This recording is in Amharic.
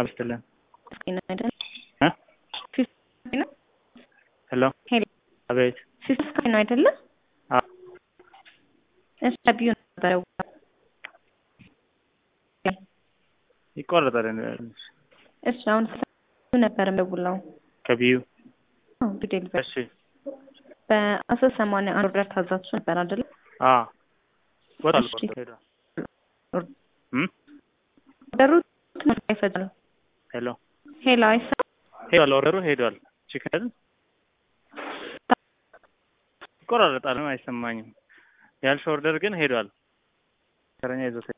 አብስተለን አይደል? እ ፊፍቲ ሄሎ ሄሎ አቤት። ፊፍቲ ነው አይደለ? እሺ ቢዩ ነበር ይቆረጣል። እሺ አሁን ነበር እንደውላው ከቢዩ ዲቴል እሺ በ1080 ኦርደር ታዛችሁ ነበር አይደል? ወጣል እሺ ሄዶ ኦርደሩ ይፈጃል። ሄሎ ሄሎ አይሳ ሄሎ ኦርደሩ ሄዷል። ቺክን ይቆራረጣል፣ አይሰማኝም። ያልሽ ኦርደር ግን ሄዷል። ተረኛ ይዞት